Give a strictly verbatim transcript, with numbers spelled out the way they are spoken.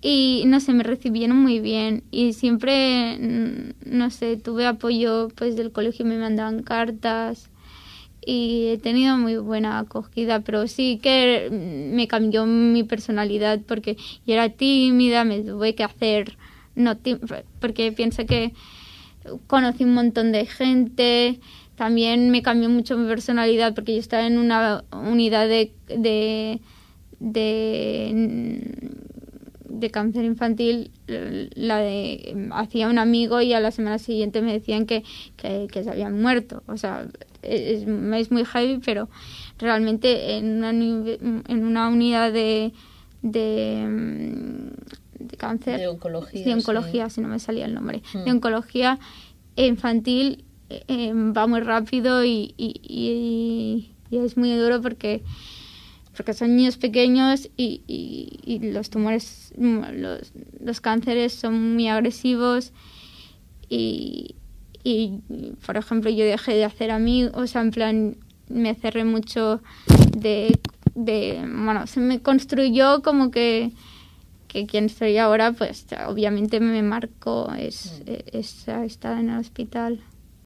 y no sé, me recibieron muy bien y siempre, no sé, tuve apoyo pues del colegio, me mandaban cartas y he tenido muy buena acogida, pero sí que me cambió mi personalidad porque yo era tímida, me tuve que hacer, no tí- porque pienso que conocí un montón de gente. También me cambió mucho mi personalidad porque yo estaba en una unidad de de, de, de cáncer infantil, la de hacía un amigo y a la semana siguiente me decían que, que, que se habían muerto. O sea, es, es muy heavy, pero realmente en una, en una unidad de, de, de cáncer, de oncología, de oncología sí. si no me salía el nombre, mm. de oncología infantil, eh, va muy rápido y, y, y, y es muy duro porque porque son niños pequeños y, y, y los tumores, los, los cánceres son muy agresivos y, y, por ejemplo, yo dejé de hacer amigos, o sea, en plan, me cerré mucho de, de bueno, se me construyó como que que quien soy ahora, pues obviamente me marcó es, es, esa estada en el hospital.